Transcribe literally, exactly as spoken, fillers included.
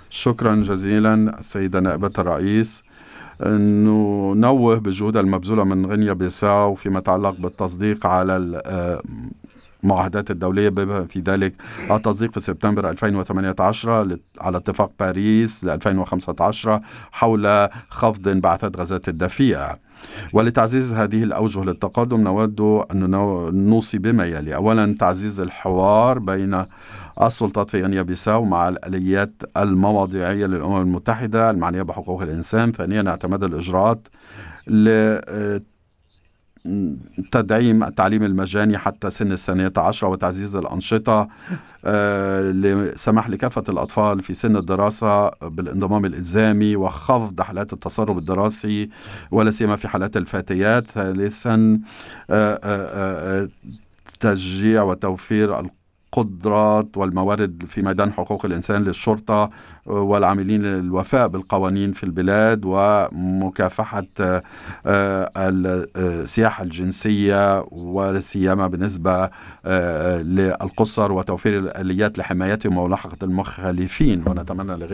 شكرا جزيلا السيدة نائبة الرئيس. ننوه بالجهود المبذولة من غينيا بيساو فيما يتعلق بالتصديق على المعاهدات الدولية، بما في ذلك التصديق في سبتمبر ألفين وثمانية عشر على اتفاق باريس ل ألفين وخمسة عشر حول خفض انبعاثات غازات الدفيئة. ولتعزيز هذه الأوجه للتقدم نود أن نوصي بما يلي: أولا، تعزيز الحوار بين السلطات في غينيا بيساو مع الآليات المواضيعية للأمم المتحدة المعنية بحقوق الإنسان. ثانيا، اعتماد الإجراءات لتدعيم التعليم المجاني حتى سن الثانية عشرة، وتعزيز الأنشطة لسماح لكافة الأطفال في سن الدراسة بالانضمام الإلزامي وخفض حالات التسرب الدراسي ولا سيما في حالات الفتيات. ثالثا، تشجيع وتوفير القدرات والموارد في ميدان حقوق الإنسان للشرطة والعاملين للوفاء بالقوانين في البلاد، ومكافحة السياحة الجنسية ولا سيما بالنسبة للقُصّر، وتوفير الآليات لحمايتهم وملاحقة المخالفين. ونتمنى